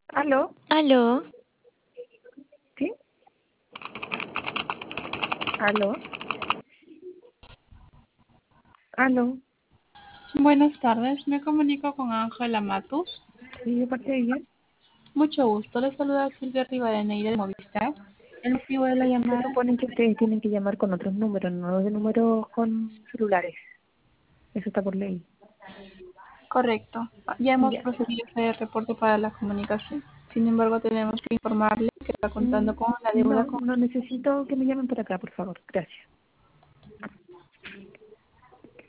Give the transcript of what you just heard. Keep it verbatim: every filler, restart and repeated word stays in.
¿Aló? Aló, ¿Sí? ¿Aló? ¿Aló? Buenas tardes, me comunico con Ángela Matus. Sí, de parte de ella. Mucho gusto, le saluda Silvia Rivadeneira de Movistar. El motivo de la Se llamada, supone que ustedes tienen que llamar con otros números, no de números con celulares. Eso está por ley. correcto. Ya hemos Ya. procedido a hacer el reporte para la comunicación. Sin embargo, tenemos que informarle que está Mm, contando con la deuda No, con... no necesito que me llamen por acá, por favor. Gracias.